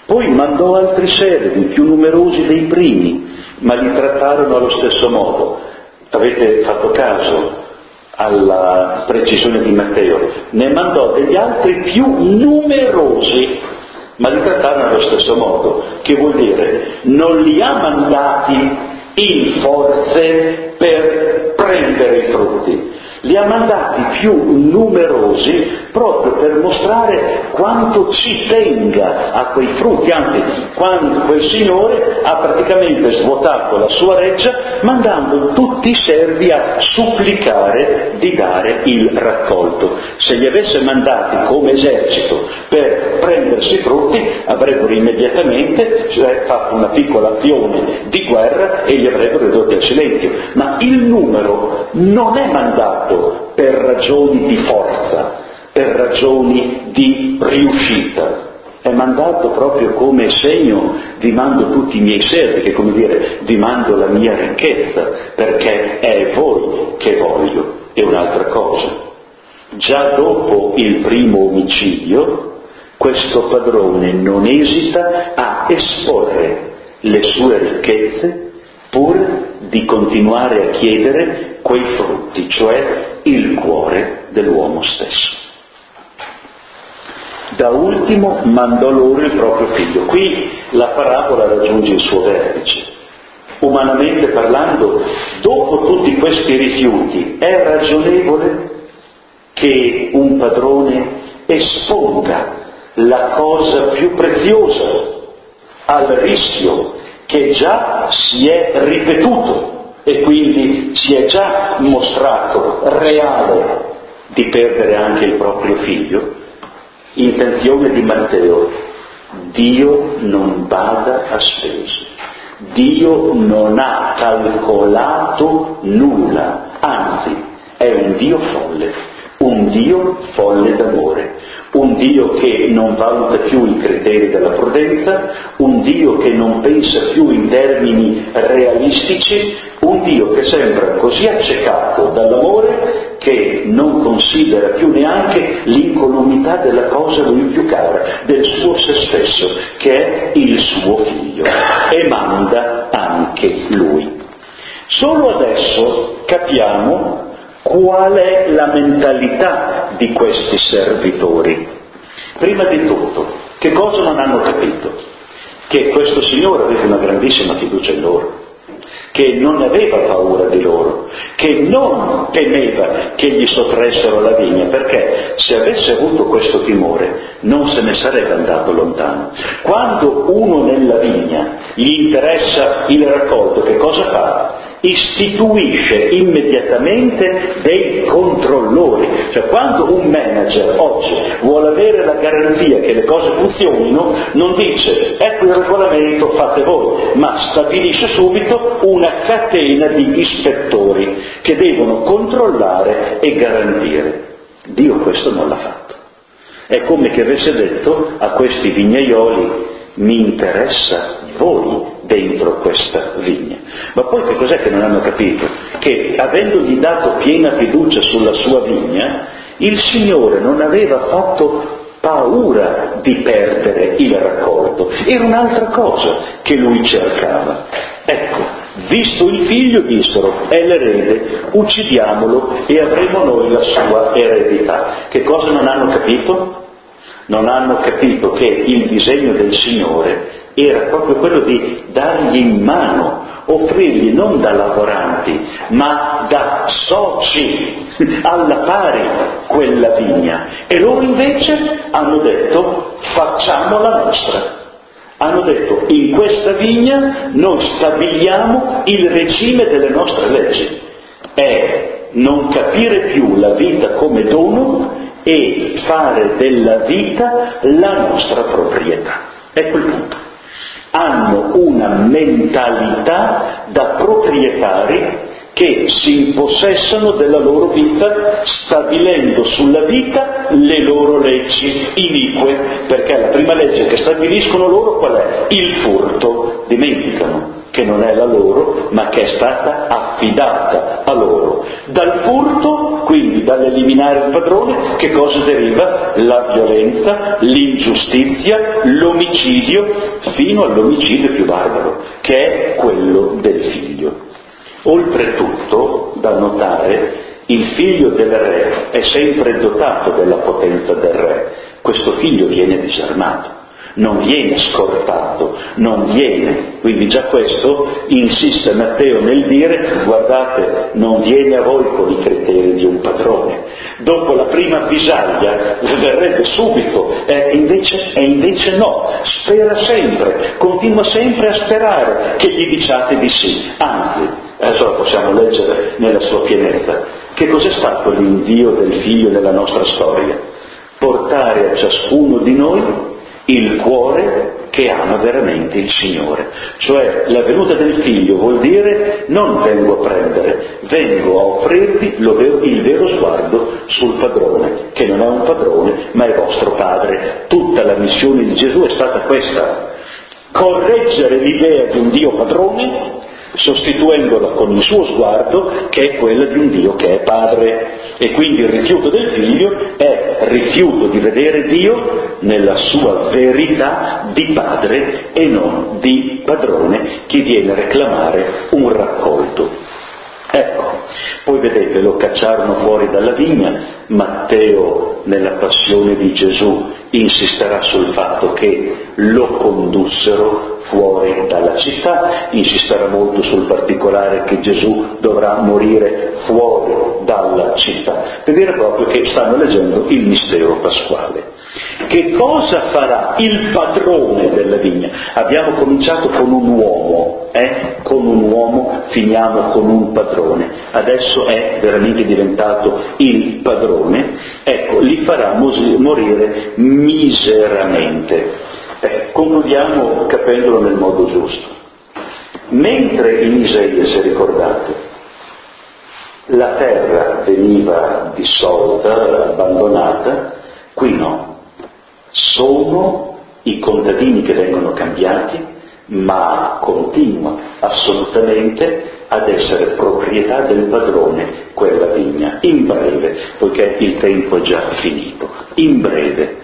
Poi mandò altri servi, più numerosi dei primi, ma li trattarono allo stesso modo. Avete fatto caso alla precisione di Matteo? Ne mandò degli altri più numerosi, ma li trattarono allo stesso modo. Che vuol dire? Non li ha mandati in forze per prendere i frutti, li ha mandati più numerosi proprio per mostrare quanto ci tenga a quei frutti. Anzi, quando quel signore ha praticamente svuotato la sua reggia mandando tutti i servi a supplicare di dare il raccolto. Se li avesse mandati come esercito per prendersi i frutti, avrebbero immediatamente cioè, fatto una piccola azione di guerra e li avrebbero ridotti al silenzio. Ma il numero non è mandato per ragioni di forza, per ragioni di riuscita, è mandato proprio come segno: vi mando tutti i miei servi, che come dire, vi mando la mia ricchezza, perché è voi che voglio. E un'altra cosa, già dopo il primo omicidio, questo padrone non esita a esporre le sue ricchezze pur di continuare a chiedere quei frutti, cioè il cuore dell'uomo stesso. Da ultimo mandò loro il proprio figlio. Qui la parabola raggiunge il suo vertice. Umanamente parlando, dopo tutti questi rifiuti, è ragionevole che un padrone esponga la cosa più preziosa al rischio che già si è ripetuto e quindi si è già mostrato reale di perdere anche il proprio figlio? Intenzione di Matteo: Dio non bada a spese, Dio non ha calcolato nulla, anzi è un Dio folle, un Dio folle d'amore, un Dio che non valuta più i criteri della prudenza, un Dio che non pensa più in termini realistici, un Dio che sembra così accecato dall'amore che non considera più neanche l'incolumità della cosa a lui più cara, del suo se stesso, che è il suo figlio, e manda anche lui. Solo adesso capiamo qual è la mentalità di questi servitori. Prima di tutto, che cosa non hanno capito? Che questo Signore aveva una grandissima fiducia in loro, che non aveva paura di loro, che non temeva che gli sottraessero la vigna, perché se avesse avuto questo timore non se ne sarebbe andato lontano. Quando uno nella vigna gli interessa il raccolto, che cosa fa? Istituisce immediatamente dei controllori. Cioè, quando un manager oggi vuole avere la garanzia che le cose funzionino, non dice ecco il regolamento, fate voi, ma stabilisce subito una catena di ispettori che devono controllare e garantire. Dio questo non l'ha fatto. È come che avesse detto a questi vignaioli: mi interessa voi dentro questa vigna. Ma poi che cos'è che non hanno capito? Che avendogli dato piena fiducia sulla sua vigna, il Signore non aveva fatto paura di perdere il raccolto. Era un'altra cosa che lui cercava. Ecco, visto il figlio, dissero: è l'erede, uccidiamolo e avremo noi la sua eredità. Che cosa non hanno capito? Non hanno capito che il disegno del Signore era proprio quello di dargli in mano, offrirgli non da lavoranti, ma da soci, alla pari quella vigna. E loro invece hanno detto: facciamo la nostra. Hanno detto: in questa vigna noi stabiliamo il regime delle nostre leggi. È non capire più la vita come dono e fare della vita la nostra proprietà. Ecco il punto. Hanno una mentalità da proprietari che si impossessano della loro vita, stabilendo sulla vita le loro leggi inique, perché la prima legge che stabiliscono loro qual è? Il furto. Dimenticano che non è la loro, ma che è stata affidata a loro. Dal furto, quindi dall'eliminare il padrone, che cosa deriva? La violenza, l'ingiustizia, l'omicidio, fino all'omicidio più barbaro, che è quello del figlio. Oltretutto, da notare, il figlio del re è sempre dotato della potenza del re. Questo figlio viene disarmato, non viene scortato, non viene. Quindi già questo insiste Matteo nel dire: guardate, non viene a voi con i criteri di un padrone. Dopo la prima avvisaglia verrebbe subito, e invece, e invece no, spera sempre, continua sempre a sperare che gli diciate di sì. Anzi, adesso la possiamo leggere nella sua pienezza. Che cos'è stato l'invio del figlio nella nostra storia? Portare a ciascuno di noi il cuore che ama veramente il Signore. Cioè, la venuta del figlio vuol dire: non vengo a prendere, vengo a offrirvi il vero sguardo sul padrone, che non è un padrone ma è vostro padre. Tutta la missione di Gesù è stata questa: correggere l'idea di un Dio padrone, sostituendola con il suo sguardo, che è quella di un Dio che è padre. E quindi il rifiuto del figlio è rifiuto di vedere Dio nella sua verità di padre e non di padrone che viene a reclamare un raccolto. Ecco, poi vedete, lo cacciarono fuori dalla vigna. Matteo, nella passione di Gesù, insisterà sul fatto che lo condussero fuori dalla città, insisterà molto sul particolare che Gesù dovrà morire fuori dalla città, per dire proprio che stanno leggendo il mistero pasquale. Che cosa farà il padrone della vigna? Abbiamo cominciato con un uomo, eh? Con un uomo finiamo con un padrone, adesso è veramente diventato il padrone. Ecco, li farà morire miseramente. Eh, concludiamo capendolo nel modo giusto. Mentre in Isaia, se ricordate, la terra veniva dissolta, abbandonata, qui no. Sono i contadini che vengono cambiati, ma continua assolutamente ad essere proprietà del padrone quella vigna. In breve, poiché il tempo è già finito, in breve,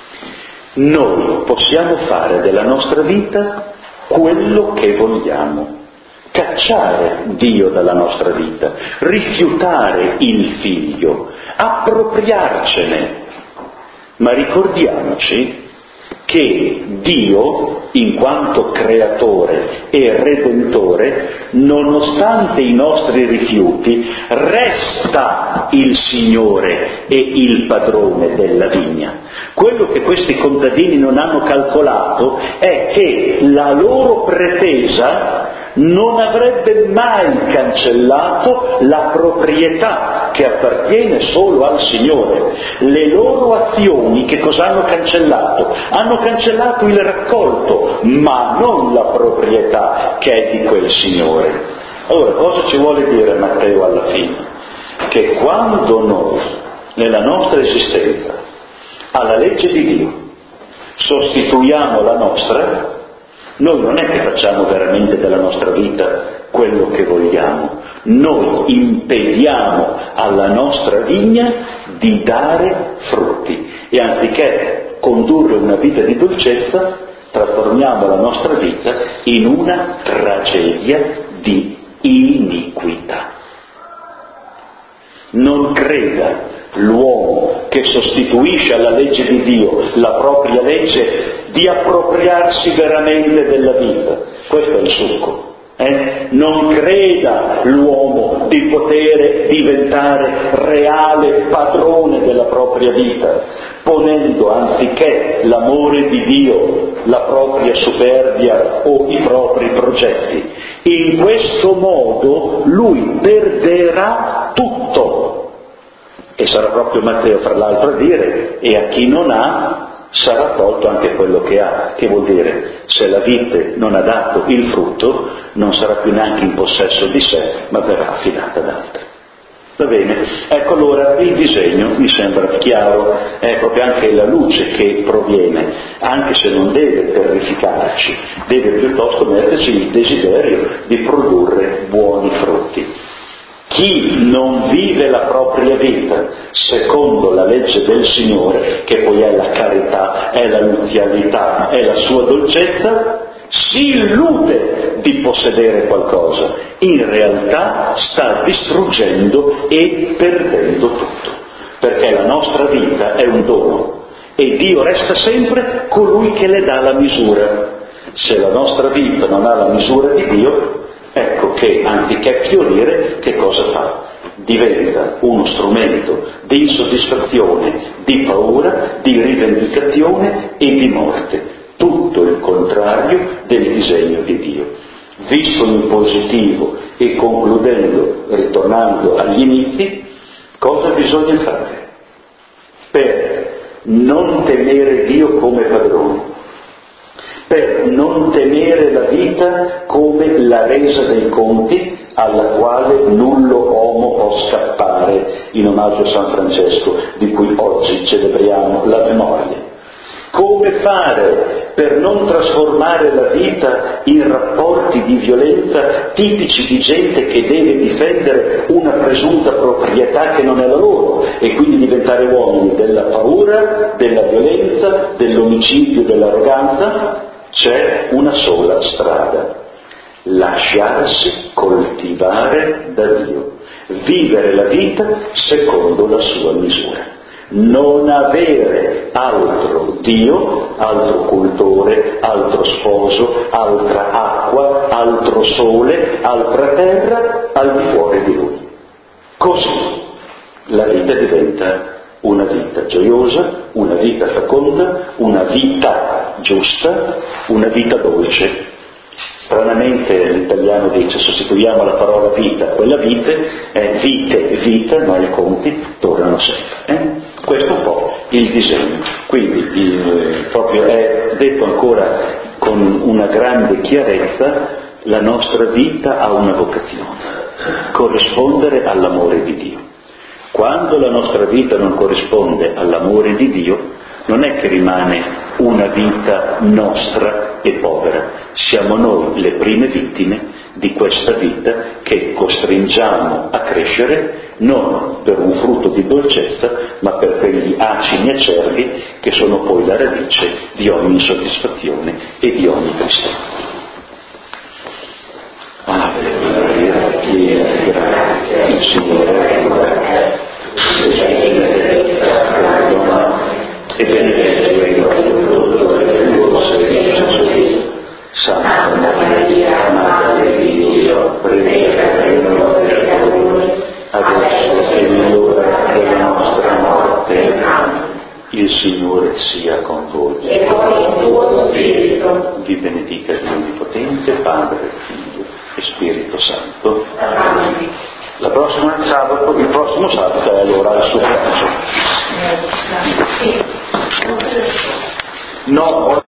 noi possiamo fare della nostra vita quello che vogliamo, cacciare Dio dalla nostra vita, rifiutare il figlio, appropriarcene. Ma ricordiamoci che Dio, in quanto creatore e redentore, nonostante i nostri rifiuti, resta il Signore e il padrone della vigna. Quello che questi contadini non hanno calcolato è che la loro pretesa non avrebbe mai cancellato la proprietà che appartiene solo al Signore. Le loro azioni che cosa hanno cancellato? Hanno cancellato il raccolto, ma non la proprietà che è di quel Signore. Allora, cosa ci vuole dire Matteo alla fine? Che quando noi, nella nostra esistenza, alla legge di Dio, sostituiamo la nostra, noi non è che facciamo veramente della nostra vita quello che vogliamo, noi impediamo alla nostra vigna di dare frutti e anziché condurre una vita di dolcezza, trasformiamo la nostra vita in una tragedia di iniquità. Non creda l'uomo che sostituisce alla legge di Dio la propria legge di appropriarsi veramente della vita. Questo è il succo. Eh? Non creda l'uomo di poter diventare reale padrone della propria vita, ponendo anziché l'amore di Dio la propria superbia o i propri progetti. In questo modo lui perderà tutto. E sarà proprio Matteo, fra l'altro, a dire: e a chi non ha sarà tolto anche quello che ha, che vuol dire se la vite non ha dato il frutto non sarà più neanche in possesso di sé, ma verrà affidata ad altri. Va bene? Ecco, allora il disegno mi sembra chiaro, è proprio anche la luce che proviene, anche se non deve terrificarci, deve piuttosto metterci il desiderio di produrre buoni frutti. Chi non vive la propria vita secondo la legge del Signore, che poi è la carità, è la nuzialità, è la sua dolcezza, si illude di possedere qualcosa, in realtà sta distruggendo e perdendo tutto, perché la nostra vita è un dono e Dio resta sempre colui che le dà la misura. Se la nostra vita non ha la misura di Dio, ecco che anziché fiorire, che cosa fa? Diventa uno strumento di insoddisfazione, di paura, di rivendicazione e di morte. Tutto il contrario del disegno di Dio. Visto in positivo e concludendo, ritornando agli inizi, cosa bisogna fare per non temere Dio come padrone, per non temere la vita come la resa dei conti alla quale nullo uomo può scappare, in omaggio a San Francesco, di cui oggi celebriamo la memoria? Come fare per non trasformare la vita in rapporti di violenza tipici di gente che deve difendere una presunta proprietà che non è la loro e quindi diventare uomini della paura, della violenza, dell'omicidio, dell'arroganza? C'è una sola strada: lasciarsi coltivare da Dio, vivere la vita secondo la sua misura. Non avere altro Dio, altro cultore, altro sposo, altra acqua, altro sole, altra terra al di fuori di Lui. Così la vita diventa una vita gioiosa, una vita feconda, una vita giusta, una vita dolce. Stranamente l'italiano dice: sostituiamo la parola vita a quella vite, è vite e vita, ma i conti tornano sempre. Eh? Questo è un po' il disegno. Quindi il, proprio è detto ancora con una grande chiarezza: la nostra vita ha una vocazione, corrispondere all'amore di Dio. Quando la nostra vita non corrisponde all'amore di Dio, non è che rimane una vita nostra e povera, siamo noi le prime vittime di questa vita che costringiamo a crescere non per un frutto di dolcezza, ma per quegli acini acerbi che sono poi la radice di ogni insoddisfazione e di ogni tristezza. Alleluia, piena di grazia, il Signore è con te. Perdona e benedetto è il frutto del tuo seno, Gesù. Santa Maria, Madre di Dio, prega per noi peccatori, adesso e nell'ora della nostra morte. Il Signore sia con voi. E con il tuo spirito. Vi benedica Dio Onnipotente, Padre, Figlio e Spirito Santo. Amen. La prossima sabato, il prossimo sabato è allora il suffragio. No,